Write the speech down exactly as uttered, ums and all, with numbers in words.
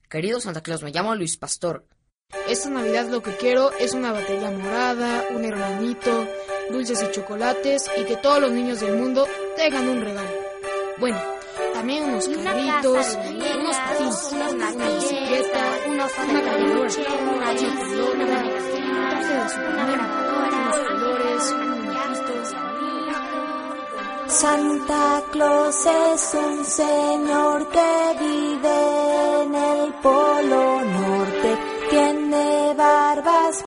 Querido Santa Claus, me llamo Luis Pastor. Esta Navidad lo que quiero es una batería morada, un hermanito, dulces y chocolates y que todos los niños del mundo tengan un regalo. Bueno, también unos carritos, unos patines, una bicicleta, una caminadora, una pelota, un traje de Superman, unos colores, un muñequito. Santa Claus es un señor que vive en el Polo Norte. Tiene barbas